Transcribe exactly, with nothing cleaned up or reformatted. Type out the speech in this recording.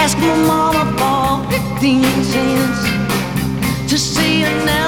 ask my mama for fifteen cents to see an